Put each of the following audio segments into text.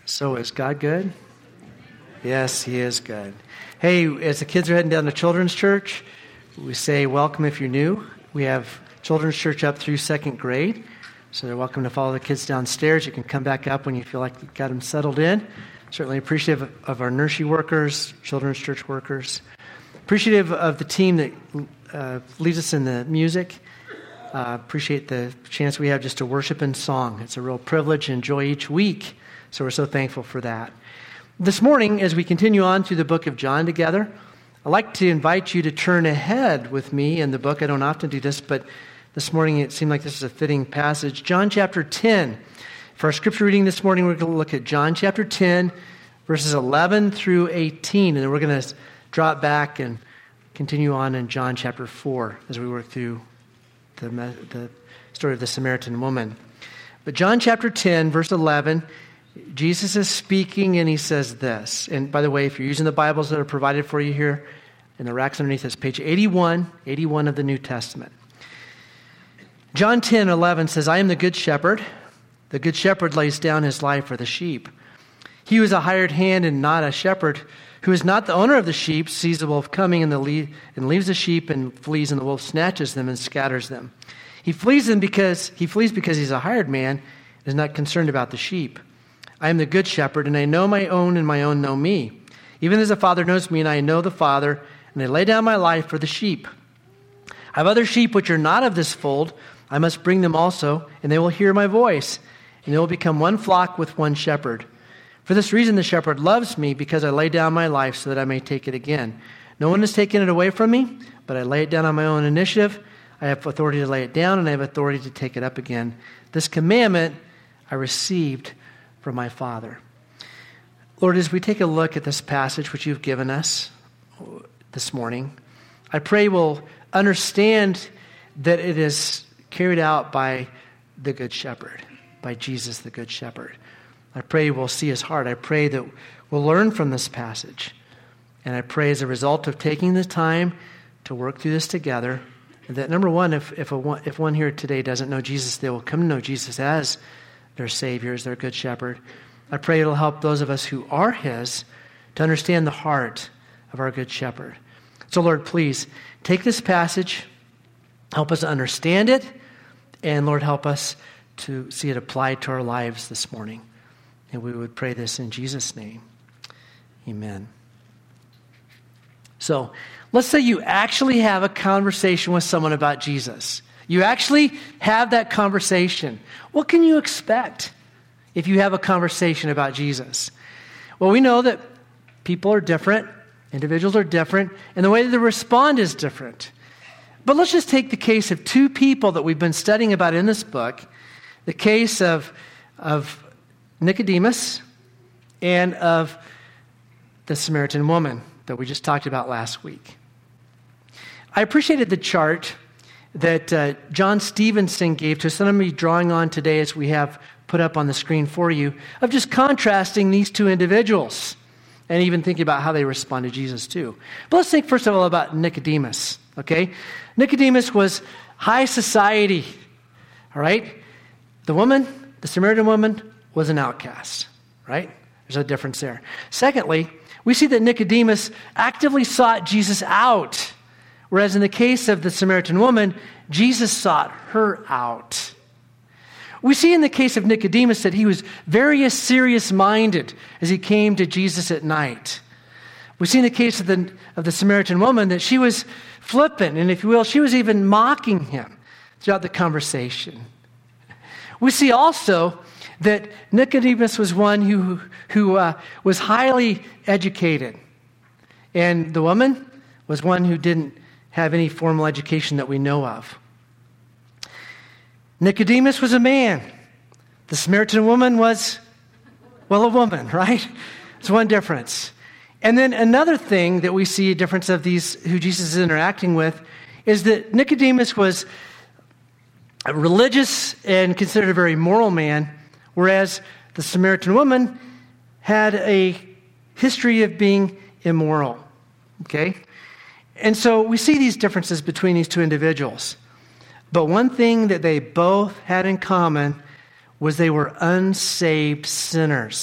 So is God good? Yes, He is good. Hey, as the kids are heading down to Children's Church, we say welcome if you're new. We have Children's Church up through second grade, so they're welcome to follow the kids downstairs. You can come back up when you feel like you've got them settled in. Certainly appreciative of our nursery workers, Children's Church workers. Appreciative of the team that leads us in the music. Appreciate the chance we have just to worship in song. It's a real privilege and joy each week, so we're so thankful for that. This morning, as we continue on through the book of John together, I'd like to invite you to turn ahead with me in the book. I don't often do this, but this morning it seemed like this is a fitting passage. John chapter 10. For our scripture reading this morning, we're going to look at John chapter 10, verses 11 through 18, and then we're going to drop back and continue on in John chapter 4 as we work through the story of the Samaritan woman. But John chapter 10, verse 11, Jesus is speaking and he says this. And by the way, if you're using the Bibles that are provided for you here in the racks underneath us, page 81 of the New Testament. John 10:11 says, I am the good shepherd. The good shepherd lays down his life for the sheep. He who is a hired hand and not a shepherd, who is not the owner of the sheep, sees the wolf coming and leaves the sheep and flees, and the wolf snatches them and scatters them. He flees because he's a hired man and is not concerned about the sheep. I am the good shepherd, and I know my own, and my own know me. Even as the Father knows me, and I know the Father, and I lay down my life for the sheep. I have other sheep which are not of this fold. I must bring them also, and they will hear my voice, and they will become one flock with one shepherd. For this reason the shepherd loves me, because I lay down my life so that I may take it again. No one has taken it away from me, but I lay it down on my own initiative. I have authority to lay it down, and I have authority to take it up again. This commandment I received from my Father. Lord, as we take a look at this passage which you've given us this morning, I pray we'll understand that it is carried out by the Good Shepherd, by Jesus the Good Shepherd. I pray we'll see his heart. I pray that we'll learn from this passage. And I pray as a result of taking the time to work through this together, that number one, if one here today doesn't know Jesus, they will come to know Jesus as their Savior, as their Good Shepherd. I pray it'll help those of us who are his to understand the heart of our Good Shepherd. So Lord, please take this passage, help us understand it, and Lord, help us to see it applied to our lives this morning. And we would pray this in Jesus' name. Amen. So let's say you actually have a conversation with someone about Jesus. You actually have that conversation. What can you expect if you have a conversation about Jesus? Well, we know that people are different, individuals are different, and the way that they respond is different. But let's just take the case of two people that we've been studying about in this book, the case of Nicodemus and of the Samaritan woman that we just talked about last week. I appreciated the chart that John Stevenson gave to us, and I'm going to be drawing on today as we have put up on the screen for you, of just contrasting these two individuals and even thinking about how they respond to Jesus too. But let's think first of all about Nicodemus, okay? Nicodemus was high society, all right? The Samaritan woman, was an outcast, right? There's a difference there. Secondly, we see that Nicodemus actively sought Jesus out, whereas in the case of the Samaritan woman, Jesus sought her out. We see in the case of Nicodemus that he was very serious-minded as he came to Jesus at night. We see in the case of the Samaritan woman that she was flippant, and if you will, she was even mocking him throughout the conversation. We see also that Nicodemus was one who was highly educated, and the woman was one who didn't have any formal education that we know of. Nicodemus was a man. The Samaritan woman was, well, a woman, right? It's one difference. And then another thing that we see a difference of these who Jesus is interacting with is that Nicodemus was a religious and considered a very moral man, whereas the Samaritan woman had a history of being immoral. Okay? And so we see these differences between these two individuals. But one thing that they both had in common was they were unsaved sinners.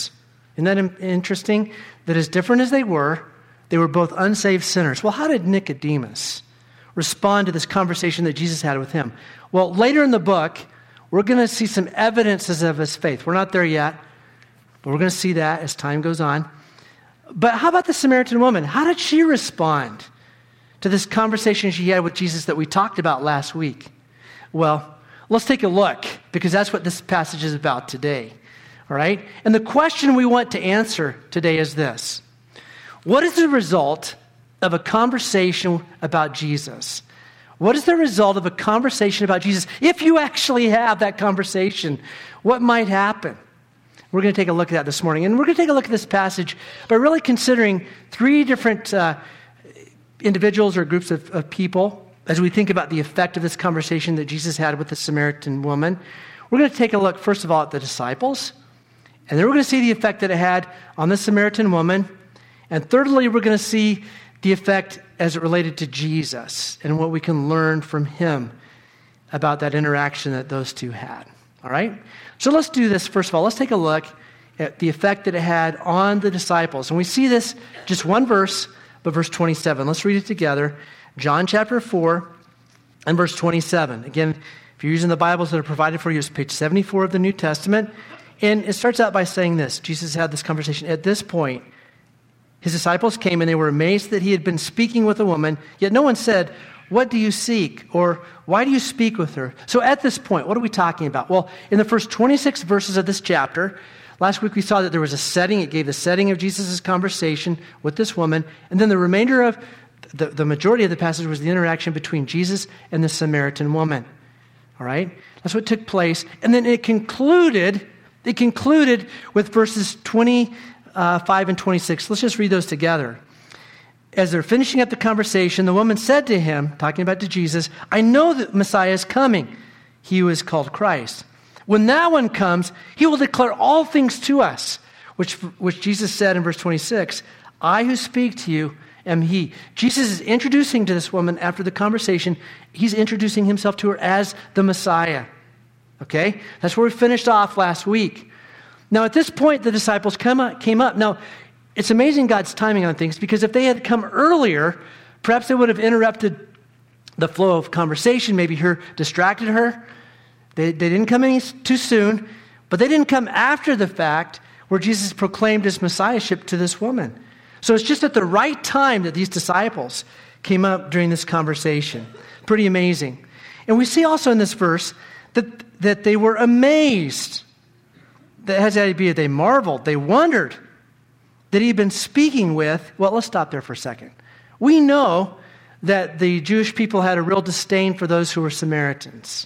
Isn't that interesting? That as different as they were both unsaved sinners. Well, how did Nicodemus respond to this conversation that Jesus had with him? Well, later in the book, we're going to see some evidences of his faith. We're not there yet, but we're going to see that as time goes on. But how about the Samaritan woman? How did she respond to this conversation she had with Jesus that we talked about last week? Well, let's take a look, because that's what this passage is about today. All right? And the question we want to answer today is this: what is the result of a conversation about Jesus? What is the result of a conversation about Jesus? If you actually have that conversation, what might happen? We're going to take a look at that this morning. And we're going to take a look at this passage by really considering three different individuals or groups of people as we think about the effect of this conversation that Jesus had with the Samaritan woman. We're going to take a look, first of all, at the disciples. And then we're going to see the effect that it had on the Samaritan woman. And thirdly, we're going to see the effect as it related to Jesus and what we can learn from him about that interaction that those two had. All right? So let's do this. First of all, let's take a look at the effect that it had on the disciples. And we see this, just one verse, but verse 27. Let's read it together. John chapter 4 and verse 27. Again, if you're using the Bibles that are provided for you, it's page 74 of the New Testament. And it starts out by saying this. Jesus had this conversation. At this point, his disciples came and they were amazed that he had been speaking with a woman, yet no one said, "What do you seek?" or "Why do you speak with her?" So at this point, what are we talking about? Well, in the first 26 verses of this chapter, last week we saw that there was a setting. It gave the setting of Jesus' conversation with this woman. And then the remainder of the majority of the passage was the interaction between Jesus and the Samaritan woman. All right? That's what took place. And then it concluded with verses 25 and 26. Let's just read those together. As they're finishing up the conversation, the woman said to him, talking about to Jesus, "I know that Messiah is coming, he who is called Christ. When that one comes, he will declare all things to us," which Jesus said in verse 26, "I who speak to you am he." Jesus is introducing to this woman after the conversation, he's introducing himself to her as the Messiah. Okay? That's where we finished off last week. Now, at this point, the disciples came up. Now, it's amazing God's timing on things, because if they had come earlier, perhaps they would have interrupted the flow of conversation, maybe distracted her. They didn't come any too soon, but they didn't come after the fact where Jesus proclaimed his messiahship to this woman. So it's just at the right time that these disciples came up during this conversation. Pretty amazing. And we see also in this verse that they were amazed. That has the idea they marveled, they wondered that he'd been speaking with. Well, let's stop there for a second. We know that the Jewish people had a real disdain for those who were Samaritans.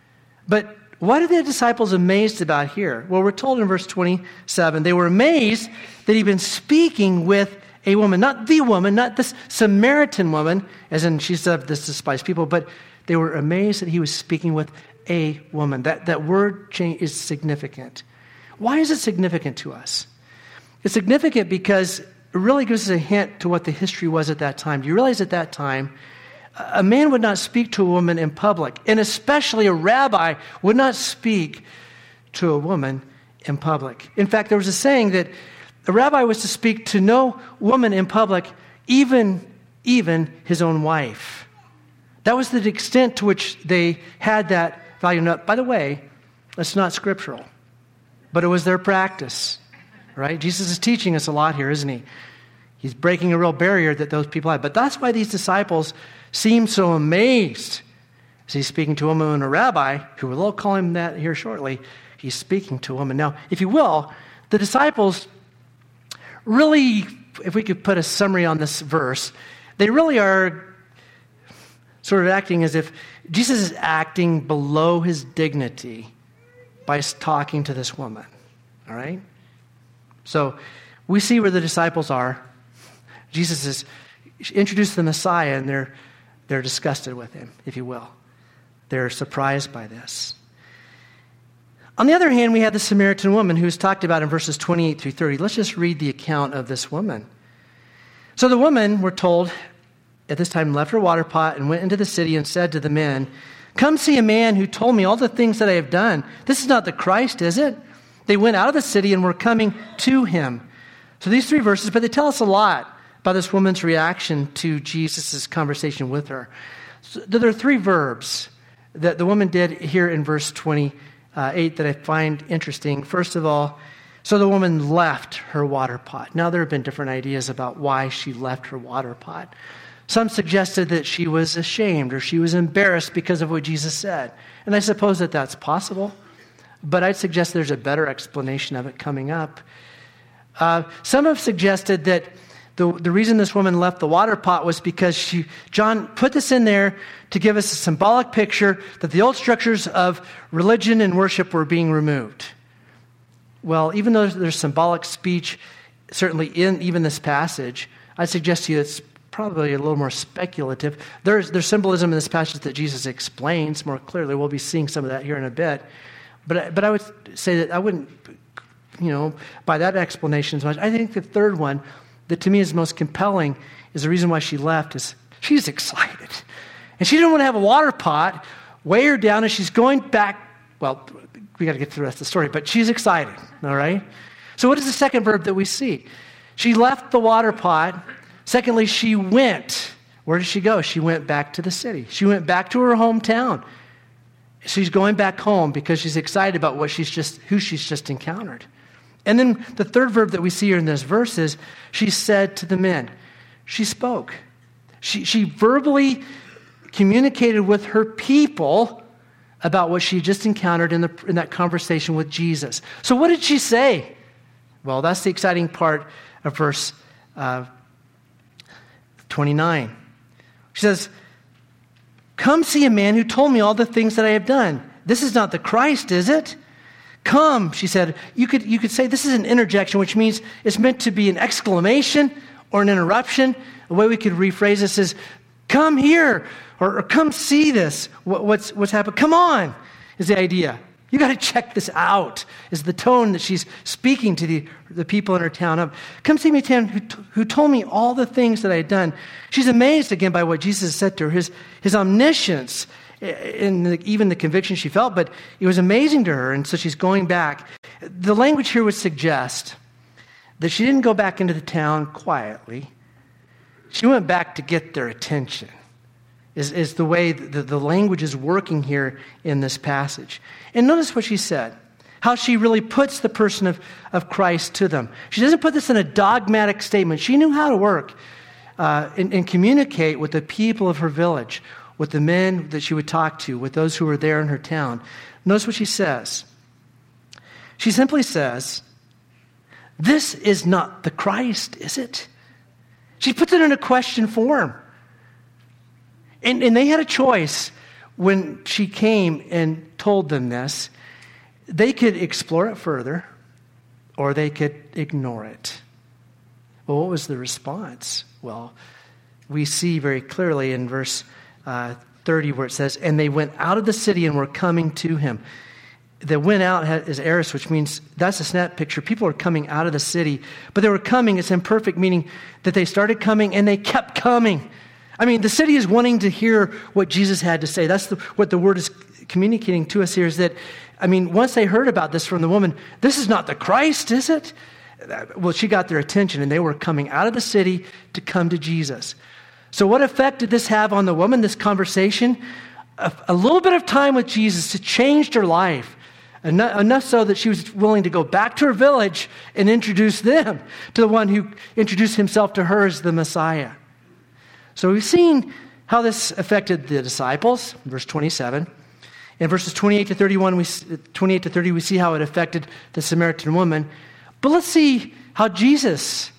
But what are the disciples amazed about here? Well, we're told in verse 27, they were amazed that he'd been speaking with a woman, not the woman, not this Samaritan woman, as in she's of this despised people, but they were amazed that he was speaking with a woman. That word change is significant. Why is it significant to us? It's significant because it really gives us a hint to what the history was at that time. Do you realize at that time, a man would not speak to a woman in public, and especially a rabbi would not speak to a woman in public. In fact, there was a saying that a rabbi was to speak to no woman in public, even his own wife. That was the extent to which they had that value. Now, by the way, that's not scriptural. But it was their practice, right? Jesus is teaching us a lot here, isn't he? He's breaking a real barrier that those people had. But that's why these disciples seem so amazed as he's speaking to a woman and a rabbi, who we'll call him that here shortly. He's speaking to a woman. Now, if you will, the disciples really, if we could put a summary on this verse, they really are sort of acting as if Jesus is acting below his dignity by talking to this woman, all right? So we see where the disciples are. Jesus has introduced the Messiah, and they're disgusted with him, if you will. They're surprised by this. On the other hand, we have the Samaritan woman who's talked about in verses 28 through 30. Let's just read the account of this woman. So the woman, we're told, at this time left her water pot and went into the city and said to the men, "Come see a man who told me all the things that I have done. This is not the Christ, is it? They went out of the city and were coming to him. So these 3 verses, but they tell us a lot about this woman's reaction to Jesus' conversation with her. So there are 3 verbs that the woman did here in verse 28 that I find interesting. First of all, so the woman left her water pot. Now, there have been different ideas about why she left her water pot. Some suggested that she was ashamed or she was embarrassed because of what Jesus said. And I suppose that that's possible. But I'd suggest there's a better explanation of it coming up. Some have suggested that the reason this woman left the water pot was because John put this in there to give us a symbolic picture that the old structures of religion and worship were being removed. Well, even though there's symbolic speech, certainly in even this passage, I suggest to you it's probably a little more speculative. There's symbolism in this passage that Jesus explains more clearly. We'll be seeing some of that here in a bit. But I would say that I wouldn't, by that explanation as much. I think the third one that to me is most compelling is the reason why she left is she's excited. And she didn't want to have a water pot weigh her down as she's going back. Well, we got to get through the rest of the story, but she's excited, all right? So what is the second verb that we see? She left the water pot. Secondly, she went. Where did she go? She went back to the city. She went back to her hometown. She's going back home because she's excited about who she's just encountered. And then the third verb that we see here in this verse is she said to the men. She spoke. She verbally communicated with her people about what she just encountered in that conversation with Jesus. So what did she say? Well, that's the exciting part of verse 29. She says, "Come see a man who told me all the things that I have done. This is not the Christ, is it? Come," she said. You could say this is an interjection, which means it's meant to be an exclamation or an interruption. The way we could rephrase this is, "Come here," or "Come see this." What's happened? "Come on," is the idea. You got to check this out, is the tone that she's speaking to the people in her town of. "Come see me, who told me all the things that I had done." She's amazed again by what Jesus said to her, his omniscience, and even the conviction she felt, but it was amazing to her, and so she's going back. The language here would suggest that she didn't go back into the town quietly. She went back to get their attention, is the way the language is working here in this passage. And notice what she said, how she really puts the person of Christ to them. She doesn't put this in a dogmatic statement. She knew how to work and communicate with the people of her village, with the men that she would talk to, with those who were there in her town. Notice what she says. She simply says, "This is not the Christ, is it?" She puts it in a question form. And they had a choice when she came and told them this. They could explore it further, or they could ignore it. Well, what was the response? Well, we see very clearly in verse 30 where it says, "And they went out of the city and were coming to him." The "went out" is aorist, which means that's a snap picture. People are coming out of the city, but they were coming. It's imperfect, meaning that they started coming and they kept coming. I mean, the city is wanting to hear what Jesus had to say. That's what the word is communicating to us here is that, once they heard about this from the woman, "This is not the Christ, is it?" Well, she got their attention, and they were coming out of the city to come to Jesus. So what effect did this have on the woman, this conversation? A little bit of time with Jesus to change her life, enough so that she was willing to go back to her village and introduce them to the one who introduced himself to her as the Messiah. So we've seen how this affected the disciples, verse 27. In verses 28 to 30, we see how it affected the Samaritan woman. But let's see how Jesus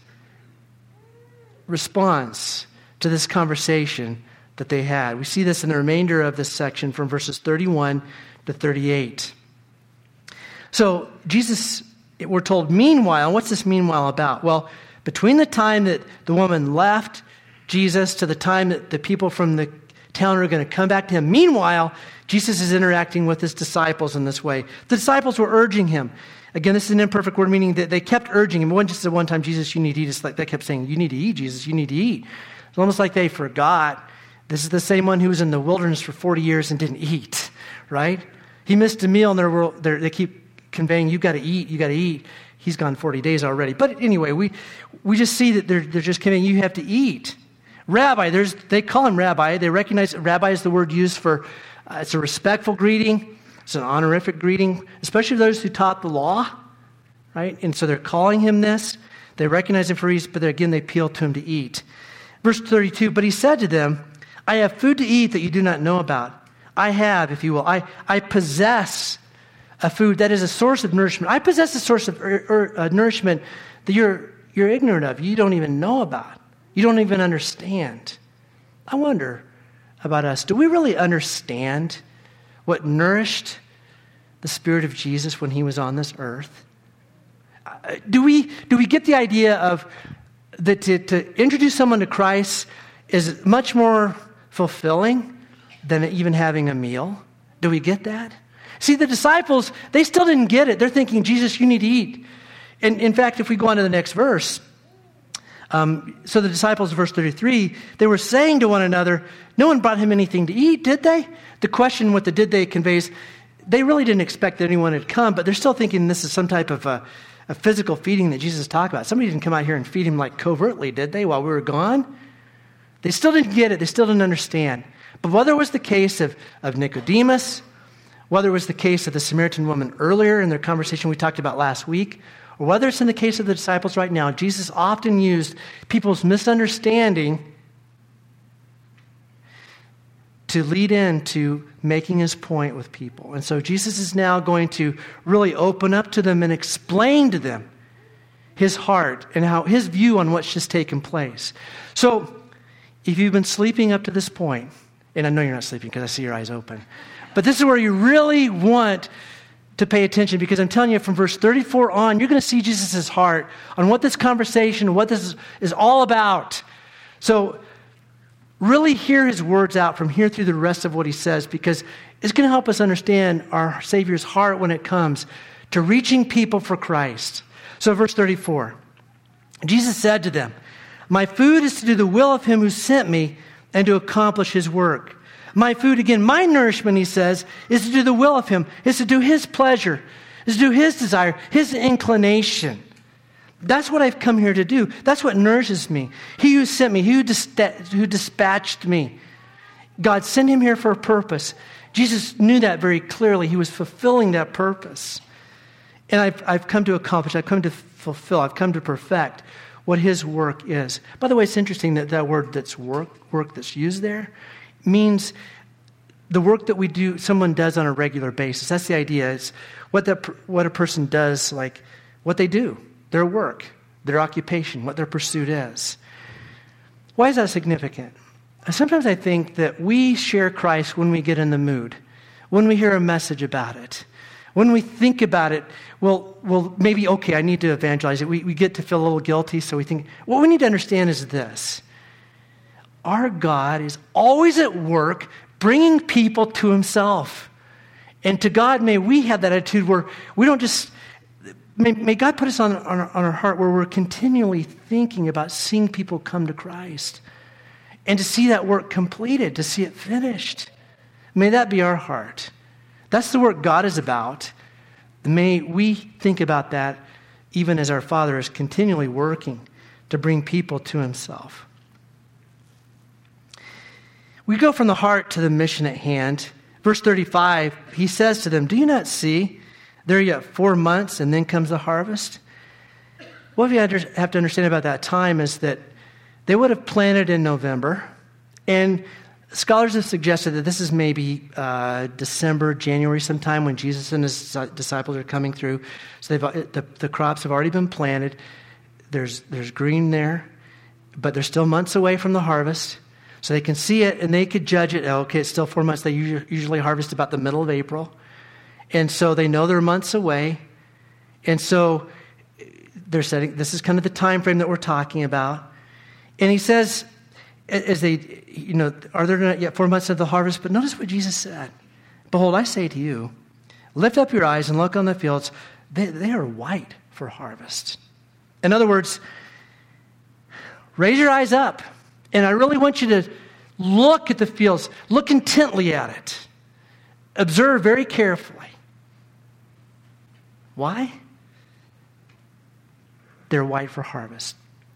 responds to this conversation that they had. We see this in the remainder of this section from verses 31 to 38. So Jesus, we're told, meanwhile, what's this meanwhile about? Well, between the time that the woman left Jesus to the time that the people from the town are going to come back to him, meanwhile, Jesus is interacting with his disciples in this way. The disciples were urging him. Again, this is an imperfect word, meaning that they kept urging him. It wasn't just at one time, "Jesus, you need to eat." It's like they kept saying, "You need to eat, Jesus, you need to eat." It's almost like they forgot. This is the same one who was in the wilderness for 40 years and didn't eat, right? He missed a meal, and they keep conveying, you got to eat. He's gone 40 days already. But anyway, we just see that they're just conveying, you have to eat. Rabbi, they call him rabbi. They recognize that rabbi is the word used for, it's a respectful greeting. It's an honorific greeting, especially those who taught the law, right? And so they're calling him this. They recognize him for ease, but again, they appeal to him to eat. Verse 32, but he said to them, I have food to eat that you do not know about. I have, if you will, I possess a food that is a source of nourishment. I possess a source of nourishment that you're ignorant of. You don't even know about. You don't even understand. I wonder about us. Do we really understand what nourished the Spirit of Jesus when he was on this earth? Do we get the idea of that to introduce someone to Christ is much more fulfilling than even having a meal? Do we get that? See, the disciples, they still didn't get it. They're thinking, Jesus, you need to eat. And in fact, if we go on to the next verse, so the disciples, verse 33, they were saying to one another, no one brought him anything to eat, did they? The question with the did they conveys, they really didn't expect that anyone had come, but they're still thinking this is some type of a physical feeding that Jesus talked about. Somebody didn't come out here and feed him like covertly, did they, while we were gone? They still didn't get it. They still didn't understand. But whether it was the case of Nicodemus, whether it was the case of the Samaritan woman earlier in their conversation we talked about last week, or whether it's in the case of the disciples right now, Jesus often used people's misunderstanding to lead into making his point with people. And so Jesus is now going to really open up to them and explain to them his heart and how his view on what's just taken place. So if you've been sleeping up to this point, and I know you're not sleeping because I see your eyes open, but this is where you really want to pay attention, because I'm telling you from verse 34 on, you're going to see Jesus' heart on what this conversation, what this is all about. So really hear his words out from here through the rest of what he says, because it's going to help us understand our Savior's heart when it comes to reaching people for Christ. So verse 34, Jesus said to them, my food is to do the will of him who sent me and to accomplish his work. My food, again, my nourishment, he says, is to do the will of him, is to do his pleasure, is to do his desire, his inclination. That's what I've come here to do. That's what nourishes me. He who sent me, he who dispatched me. God sent him here for a purpose. Jesus knew that very clearly. He was fulfilling that purpose. And I've come to accomplish, I've come to fulfill, I've come to perfect what his work is. By the way, it's interesting that word that's work that's used there means the work that we do, someone does on a regular basis. That's the idea. It's what a person does, like what they do, their work, their occupation, what their pursuit is. Why is that significant? Sometimes I think that we share Christ when we get in the mood, when we hear a message about it, when we think about it. Well, maybe, okay, I need to evangelize it. We get to feel a little guilty, so we think, what we need to understand is this. Our God is always at work bringing people to himself. And to God, may we have that attitude where we don't just, may God put us on our heart where we're continually thinking about seeing people come to Christ and to see that work completed, to see it finished. May that be our heart. That's the work God is about. May we think about that even as our Father is continually working to bring people to himself. We go from the heart to the mission at hand. Verse 35, he says to them, do you not see? There are yet 4 months and then comes the harvest. What we have to understand about that time is that they would have planted in November. And scholars have suggested that this is maybe December, January sometime when Jesus and his disciples are coming through. So the crops have already been planted. There's green there, but they're still months away from the harvest. So they can see it and they could judge it. Okay, it's still 4 months. They usually harvest about the middle of April. And so they know they're months away. And so they're setting, this is kind of the time frame that we're talking about. And he says, as they, are there not yet 4 months of the harvest? But notice what Jesus said. Behold, I say to you, lift up your eyes and look on the fields. They are white for harvest. In other words, raise your eyes up. And I really want you to look at the fields. Look intently at it. Observe very carefully. Why? They're white for harvest.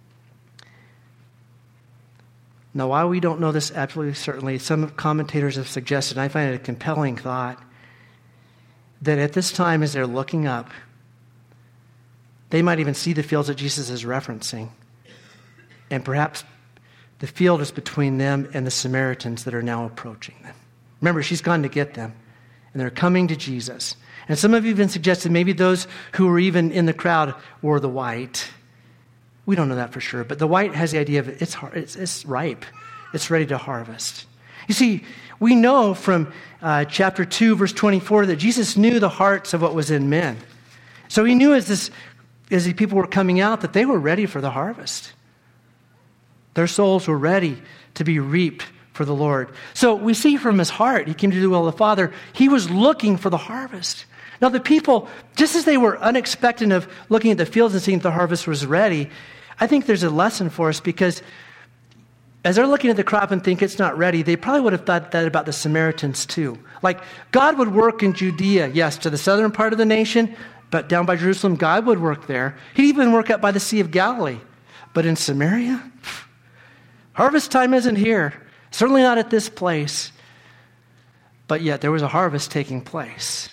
Now, while we don't know this absolutely certainly, some commentators have suggested, and I find it a compelling thought, that at this time as they're looking up, they might even see the fields that Jesus is referencing. And perhaps the field is between them and the Samaritans that are now approaching them. Remember, she's gone to get them, and they're coming to Jesus. And some have even suggested maybe those who were even in the crowd wore the white. We don't know that for sure, but the white has the idea of it's ripe. It's ready to harvest. You see, we know from chapter 2, verse 24, that Jesus knew the hearts of what was in men. So he knew as the people were coming out that they were ready for the harvest. Their souls were ready to be reaped for the Lord. So we see from his heart, he came to do the will of the Father. He was looking for the harvest. Now the people, just as they were unexpectant of looking at the fields and seeing if the harvest was ready, I think there's a lesson for us, because as they're looking at the crop and think it's not ready, they probably would have thought that about the Samaritans too. Like, God would work in Judea, yes, to the southern part of the nation, but down by Jerusalem, God would work there. He'd even work up by the Sea of Galilee. But in Samaria, harvest time isn't here. Certainly not at this place. But yet there was a harvest taking place.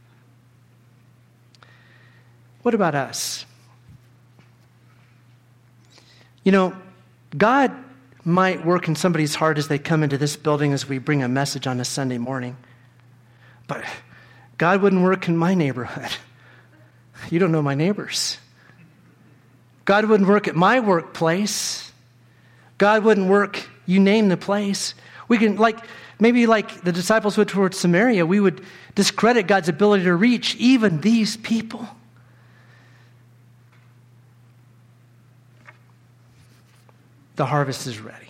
What about us? You know, God might work in somebody's heart as they come into this building as we bring a message on a Sunday morning. But God wouldn't work in my neighborhood. You don't know my neighbors. God wouldn't work at my workplace. God wouldn't work, you name the place. We can, maybe like the disciples went towards Samaria, we would discredit God's ability to reach even these people. The harvest is ready.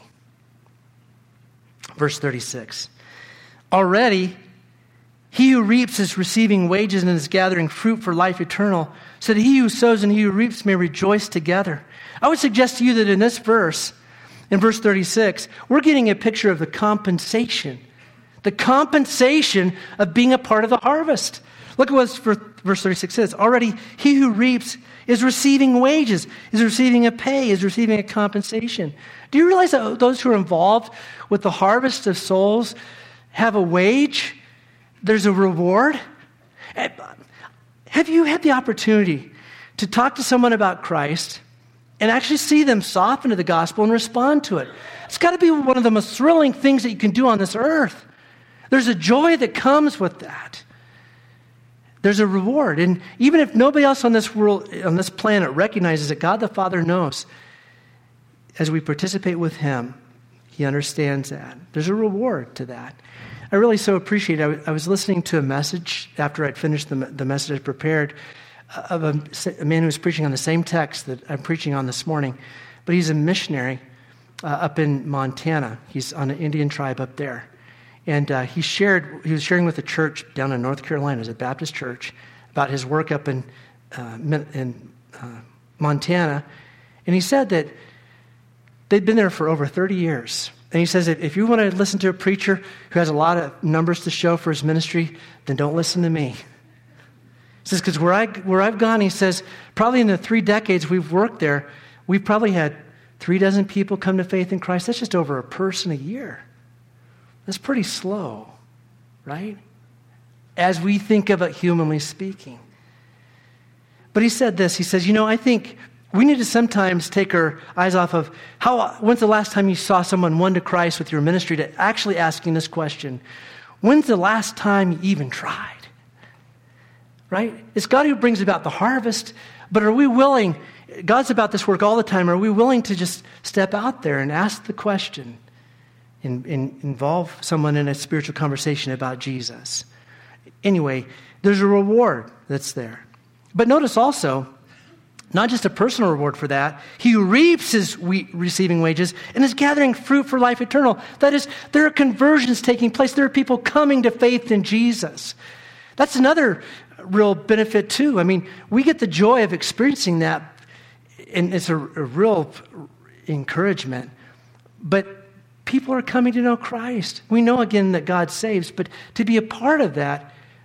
Verse 36. Already, he who reaps is receiving wages and is gathering fruit for life eternal, so that he who sows and he who reaps may rejoice together. I would suggest to you that in this verse, in verse 36, we're getting a picture of the compensation of being a part of the harvest. Look at what verse 36 says. Already, he who reaps is receiving wages, is receiving a pay, is receiving a compensation. Do you realize that those who are involved with the harvest of souls have a wage? There's a reward. Have you had the opportunity to talk to someone about Christ and actually see them soften to the gospel and respond to it? It's got to be one of the most thrilling things that you can do on this earth. There's a joy that comes with that. There's a reward. And even if nobody else on this world, on this planet recognizes it, God the Father knows. As we participate with him, he understands that. There's a reward to that. I really so appreciate it. I was listening to a message after I'd finished the message I prepared of a man who was preaching on the same text that I'm preaching on this morning. But he's a missionary up in Montana. He's on an Indian tribe up there. And he was sharing with a church down in North Carolina, as a Baptist church, about his work up in Montana. And he said that they'd been there for over 30 years. And he says that if you want to listen to a preacher who has a lot of numbers to show for his ministry, then don't listen to me. He says, because where I've gone, he says, probably in the 3 decades we've worked there, we've probably had 36 people come to faith in Christ. That's just over a person a year. That's pretty slow, right? As we think of it humanly speaking. But he said this, he says, I think we need to sometimes take our eyes off of when's the last time you saw someone won to Christ with your ministry, to actually asking this question, when's the last time you even tried? Right? It's God who brings about the harvest, but are we willing, God's about this work all the time, are we willing to just step out there and ask the question and involve someone in a spiritual conversation about Jesus? Anyway, there's a reward that's there. But notice also, not just a personal reward for that. He who reaps is receiving wages and is gathering fruit for life eternal. That is, there are conversions taking place. There are people coming to faith in Jesus. That's another real benefit too. I mean, we get the joy of experiencing that, and it's a real encouragement. But people are coming to know Christ. We know again that God saves, but to be a part of that,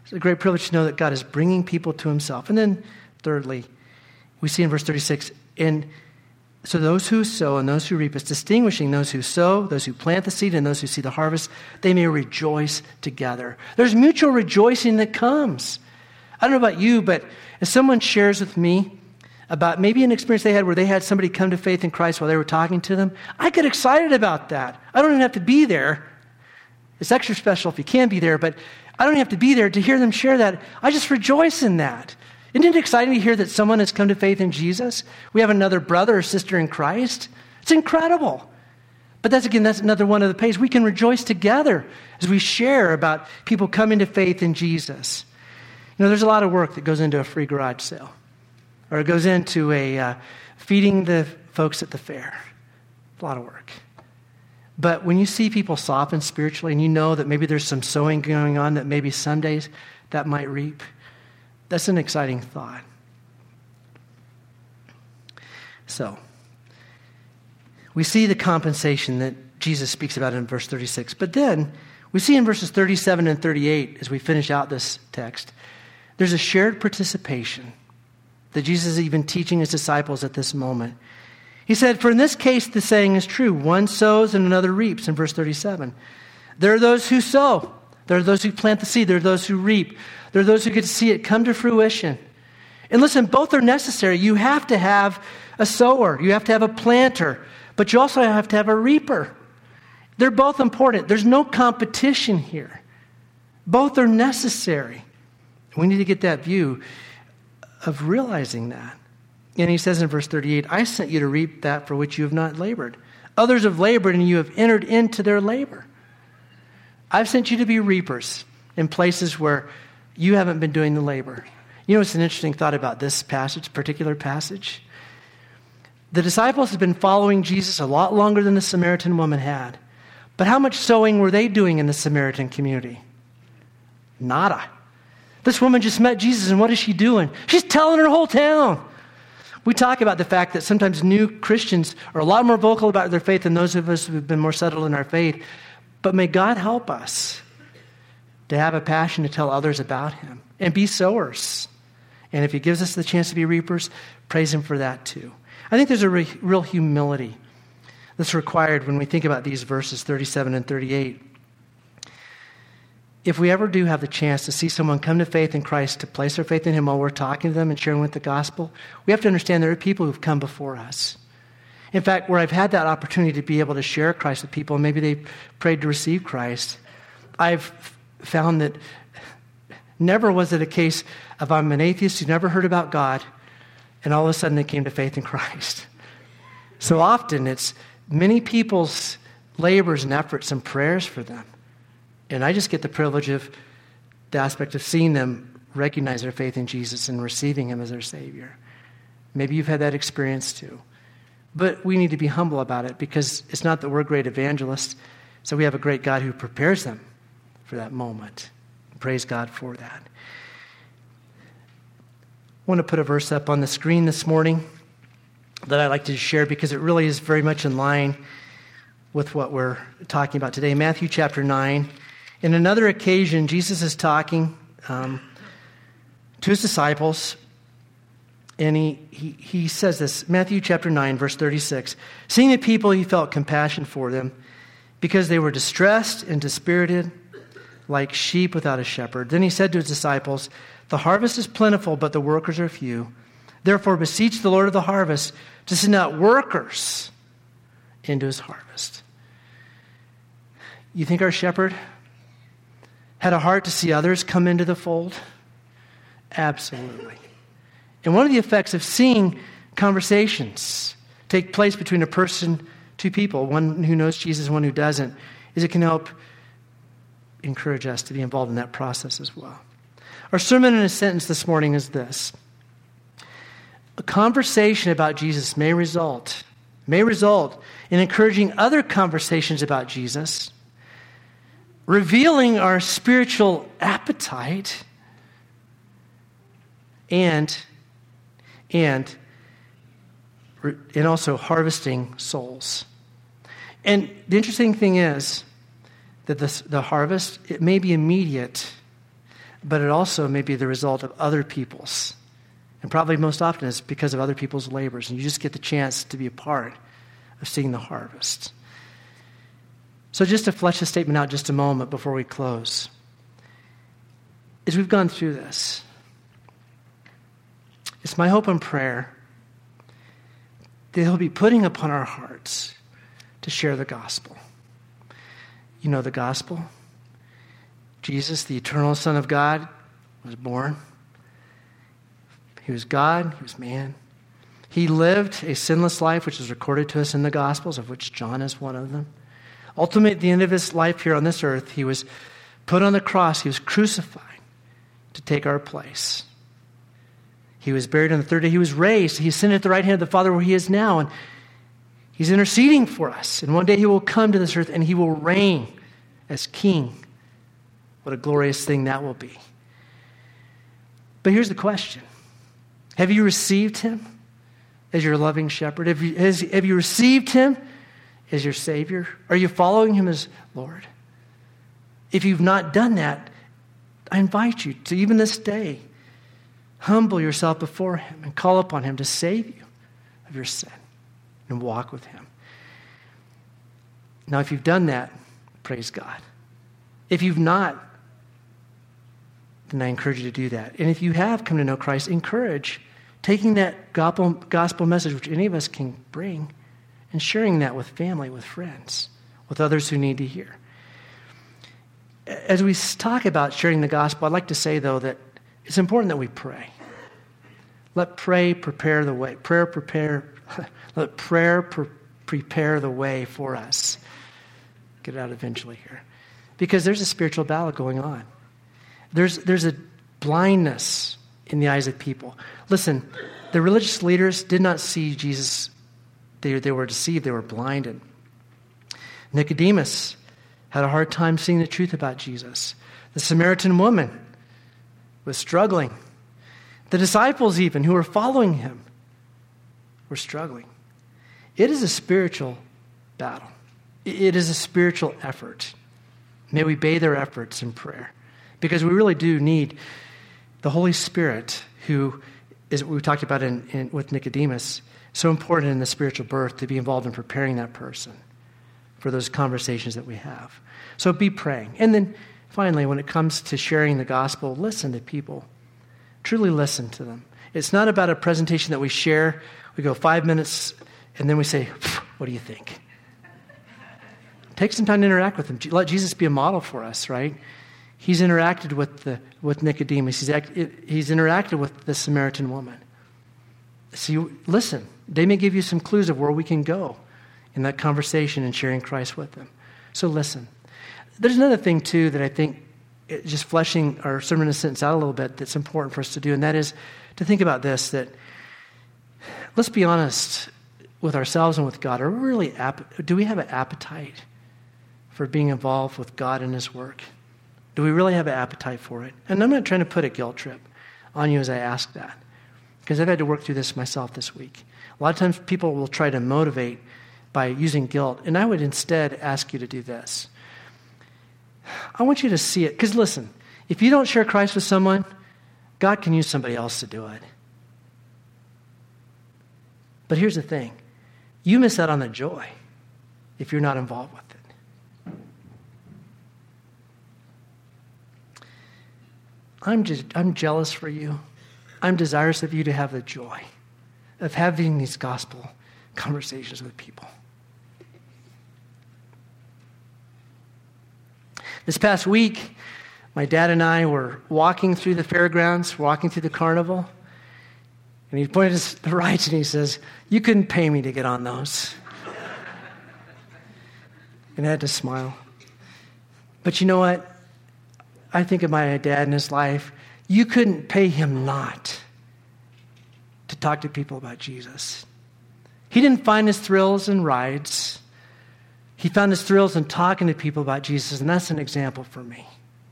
It's a great privilege to know that God is bringing people to himself. And then thirdly, we see in verse 36, and so those who sow and those who reap, is distinguishing those who sow, those who plant the seed, and those who see the harvest, they may rejoice together. There's mutual rejoicing that comes. I don't know about you, but if someone shares with me about maybe an experience they had where they had somebody come to faith in Christ while they were talking to them, I get excited about that. I don't even have to be there. It's extra special if you can be there, but I don't even have to be there to hear them share that. I just rejoice in that. Isn't it exciting to hear that someone has come to faith in Jesus? We have another brother or sister in Christ. It's incredible. But that's another one of the pages. We can rejoice together as we share about people coming to faith in Jesus. There's a lot of work that goes into a free garage sale. Or it goes into feeding the folks at the fair. A lot of work. But when you see people soften spiritually and you know that maybe there's some sowing going on that maybe Sundays that might reap, that's an exciting thought. So, we see the compensation that Jesus speaks about in verse 36. But then, we see in verses 37 and 38, as we finish out this text, there's a shared participation that Jesus is even teaching his disciples at this moment. He said, for in this case, the saying is true. One sows and another reaps, in verse 37. There are those who sow. There are those who plant the seed. There are those who reap. There are those who get to see it come to fruition. And listen, both are necessary. You have to have a sower. You have to have a planter. But you also have to have a reaper. They're both important. There's no competition here. Both are necessary. We need to get that view of realizing that. And he says in verse 38, I sent you to reap that for which you have not labored. Others have labored and you have entered into their labor. I've sent you to be reapers in places where you haven't been doing the labor. It's an interesting thought about this particular passage. The disciples had been following Jesus a lot longer than the Samaritan woman had. But how much sowing were they doing in the Samaritan community? Nada. This woman just met Jesus, and what is she doing? She's telling her whole town. We talk about the fact that sometimes new Christians are a lot more vocal about their faith than those of us who have been more settled in our faith. But may God help us to have a passion to tell others about him and be sowers. And if he gives us the chance to be reapers, praise him for that too. I think there's a real humility that's required when we think about these verses 37 and 38. If we ever do have the chance to see someone come to faith in Christ, to place their faith in him while we're talking to them and sharing with the gospel, we have to understand there are people who've come before us. In fact, where I've had that opportunity to be able to share Christ with people, and maybe they prayed to receive Christ, I've found that never was it a case of I'm an atheist who never heard about God, and all of a sudden they came to faith in Christ. So often it's many people's labors and efforts and prayers for them. And I just get the privilege of the aspect of seeing them recognize their faith in Jesus and receiving him as their Savior. Maybe you've had that experience too. But we need to be humble about it because it's not that we're great evangelists. So we have a great God who prepares them for that moment. Praise God for that. I want to put a verse up on the screen this morning that I'd like to share because it really is very much in line with what we're talking about today. Matthew chapter 9. In another occasion, Jesus is talking to his disciples, and he says this, Matthew chapter 9, verse 36. Seeing the people, he felt compassion for them because they were distressed and dispirited like sheep without a shepherd. Then he said to his disciples, the harvest is plentiful, but the workers are few. Therefore, beseech the Lord of the harvest to send out workers into his harvest. You think our shepherd had a heart to see others come into the fold? Absolutely. And one of the effects of seeing conversations take place between a person, two people, one who knows Jesus and one who doesn't, is it can help encourage us to be involved in that process as well. Our sermon in a sentence this morning is this. A conversation about Jesus may result in encouraging other conversations about Jesus, revealing our spiritual appetite, and also harvesting souls. And the interesting thing is that the harvest, it may be immediate, but it also may be the result of other people's. And probably most often it's because of other people's labors. And you just get the chance to be a part of seeing the harvest. So just to flesh the statement out just a moment before we close. As we've gone through this, it's my hope and prayer that He'll be putting upon our hearts to share the gospel. You know the gospel? Jesus, the eternal Son of God, was born. He was God, He was man. He lived a sinless life, which is recorded to us in the Gospels, of which John is one of them. Ultimately, at the end of His life here on this earth, He was put on the cross. He was crucified to take our place. He was buried on the third day. He was raised. He ascended at the right hand of the Father where He is now. And He's interceding for us. And one day He will come to this earth and He will reign as King. What a glorious thing that will be. But here's the question. Have you received Him as your loving shepherd? Have you received Him as your Savior? Are you following Him as Lord? If you've not done that, I invite you to, even this day, humble yourself before Him and call upon Him to save you of your sin and walk with Him. Now, if you've done that, praise God. If you've not, then I encourage you to do that. And if you have come to know Christ, encourage taking that gospel message, which any of us can bring, and sharing that with family, with friends, with others who need to hear. As we talk about sharing the gospel, I'd like to say, though, that it's important that we pray. Let prayer prepare the way. Let prayer prepare the way for us. Get it out eventually here. Because there's a spiritual battle going on. There's a blindness in the eyes of people. Listen, the religious leaders did not see Jesus. They were deceived. They were blinded. Nicodemus had a hard time seeing the truth about Jesus. The Samaritan woman was struggling. The disciples even, who were following Him, were struggling. It is a spiritual battle. It is a spiritual effort. May we bathe our efforts in prayer. Because we really do need the Holy Spirit, who is what we talked about with Nicodemus, so important in the spiritual birth to be involved in preparing that person for those conversations that we have. So be praying. And then finally, when it comes to sharing the gospel, listen to people. Truly listen to them. It's not about a presentation that we share. We go 5 minutes and then we say, what do you think? Take some time to interact with them. Let Jesus be a model for us, right? He's interacted with Nicodemus. He's interacted with the Samaritan woman. So listen. They may give you some clues of where we can go in that conversation and sharing Christ with them. So listen. There's another thing, too, that I think, just fleshing our sermon in a sentence out a little bit, that's important for us to do, and that is to think about this, that let's be honest with ourselves and with God. Do we have an appetite for being involved with God in His work? Do we really have an appetite for it? And I'm not trying to put a guilt trip on you as I ask that, because I've had to work through this myself this week. A lot of times people will try to motivate by using guilt, and I would instead ask you to do this. I want you to see it, because listen, if you don't share Christ with someone, God can use somebody else to do it. But here's the thing. You miss out on the joy if you're not involved with it. I'm jealous for you. I'm desirous of you to have the joy of having these gospel conversations with people. This past week, my dad and I were walking through the fairgrounds, walking through the carnival, and he pointed to the right and he says, "You couldn't pay me to get on those." And I had to smile. But you know what? I think of my dad and his life. You couldn't pay him not to talk to people about Jesus. He didn't find his thrills in rides. He found his thrills in talking to people about Jesus, and that's an example for me.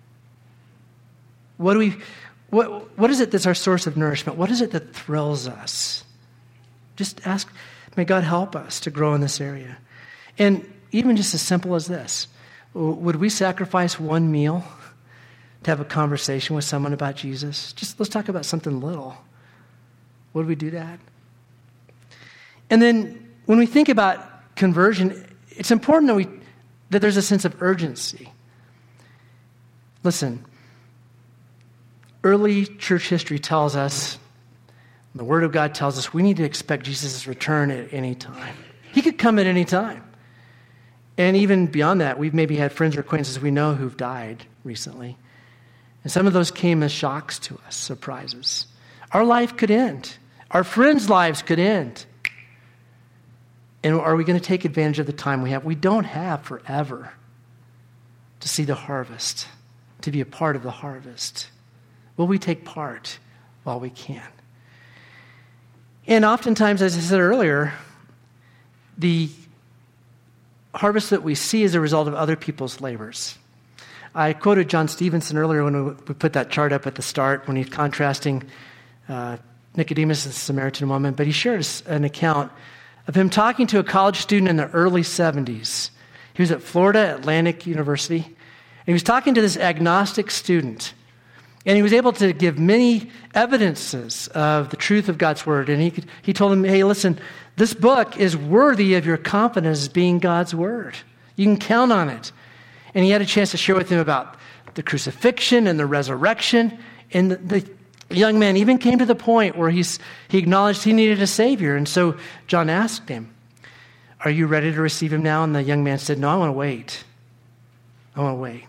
What is it that's our source of nourishment? What is it that thrills us? Just ask, may God help us to grow in this area. And even just as simple as this, would we sacrifice one meal to have a conversation with someone about Jesus? Just let's talk about something little. Would we do that? And then when we think about conversion, it's important that there's a sense of urgency. Listen, early church history tells us, the Word of God tells us, we need to expect Jesus' return at any time. He could come at any time. And even beyond that, we've maybe had friends or acquaintances we know who've died recently. And some of those came as shocks to us, surprises. Our life could end. Our friends' lives could end. And are we going to take advantage of the time we have? We don't have forever to see the harvest, to be a part of the harvest. Will we take part while we can? And oftentimes, as I said earlier, the harvest that we see is a result of other people's labors. I quoted John Stevenson earlier when we put that chart up at the start, when he's contrasting Nicodemus and the Samaritan woman, but he shared an account of him talking to a college student in the early 70s. He was at Florida Atlantic University, and he was talking to this agnostic student. And he was able to give many evidences of the truth of God's word. And he told him, hey, listen, this book is worthy of your confidence as being God's word. You can count on it. And he had a chance to share with him about the crucifixion and the resurrection. And the young man even came to the point where he acknowledged he needed a Savior. And so John asked him, are you ready to receive him now? And the young man said, no, I want to wait. I want to wait.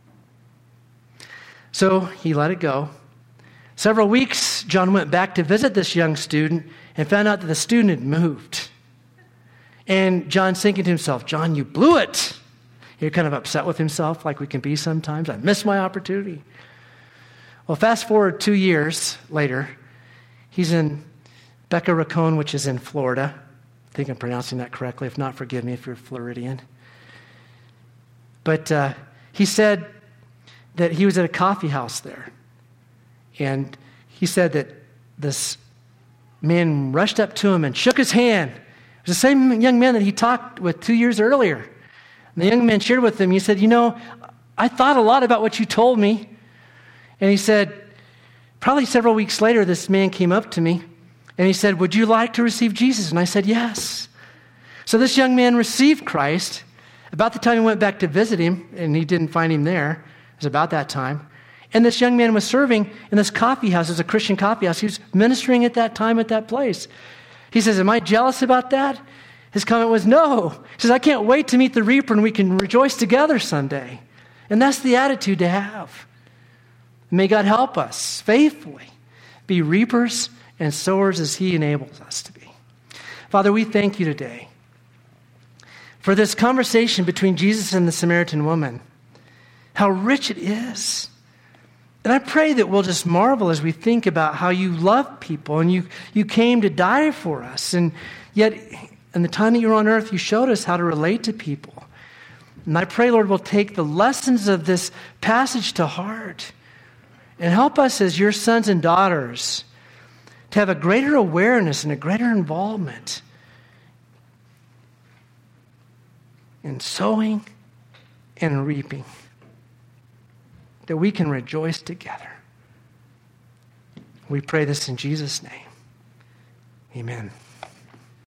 So he let it go. Several weeks, John went back to visit this young student and found out that the student had moved. And John's thinking to himself, John, you blew it. You're kind of upset with himself like we can be sometimes. I missed my opportunity. Well, fast forward 2 years later, he's in Boca Raton, which is in Florida. I think I'm pronouncing that correctly. If not, forgive me if you're Floridian. But he said that he was at a coffee house there. And he said that this man rushed up to him and shook his hand. It was the same young man that he talked with 2 years earlier. And the young man shared with him, he said, I thought a lot about what you told me. And he said, probably several weeks later, this man came up to me and he said, would you like to receive Jesus? And I said, yes. So this young man received Christ. About the time he went back to visit him, and he didn't find him there, it was about that time. And this young man was serving in this coffee house. It was a Christian coffee house. He was ministering at that time at that place. He says, am I jealous about that? His comment was, no. He says, I can't wait to meet the reaper and we can rejoice together someday. And that's the attitude to have. May God help us faithfully be reapers and sowers as he enables us to be. Father, we thank you today for this conversation between Jesus and the Samaritan woman. How rich it is. And I pray that we'll just marvel as we think about how you love people and you came to die for us. And yet, in the time that you were on earth, you showed us how to relate to people. And I pray, Lord, we'll take the lessons of this passage to heart and help us as your sons and daughters to have a greater awareness and a greater involvement in sowing and reaping, that we can rejoice together. We pray this in Jesus' name. Amen.